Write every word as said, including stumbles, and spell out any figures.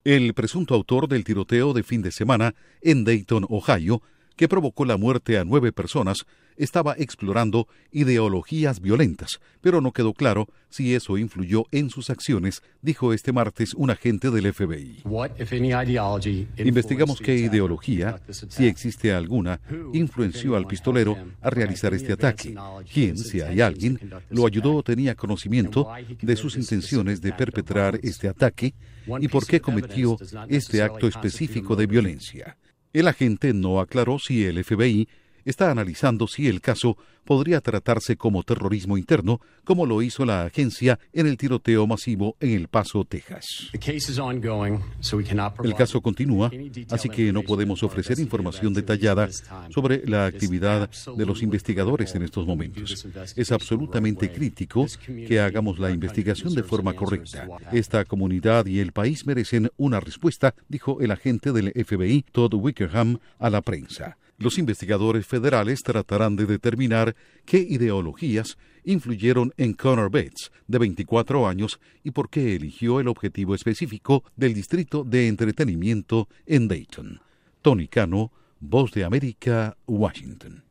El presunto autor del tiroteo de fin de semana en Dayton, Ohio, que provocó la muerte a nueve personas, estaba explorando ideologías violentas, pero no quedó claro si eso influyó en sus acciones, dijo este martes un agente del F B I. Investigamos qué ideología, si existe alguna, influenció al pistolero a realizar este ataque, quién, si hay alguien, lo ayudó o tenía conocimiento de sus intenciones de perpetrar este ataque y por qué cometió este acto específico de violencia. El agente no aclaró si el F B I está analizando si el caso podría tratarse como terrorismo interno, como lo hizo la agencia en el tiroteo masivo en El Paso, Texas. El caso continúa, así que no podemos ofrecer información detallada sobre la actividad de los investigadores en estos momentos. Es absolutamente crítico que hagamos la investigación de forma correcta. Esta comunidad y el país merecen una respuesta, dijo el agente del F B I, Todd Wickerham, a la prensa. Los investigadores federales tratarán de determinar qué ideologías influyeron en Connor Bates, de veinticuatro años, y por qué eligió el objetivo específico del distrito de entretenimiento en Dayton. Tony Cano, Voz de América, Washington.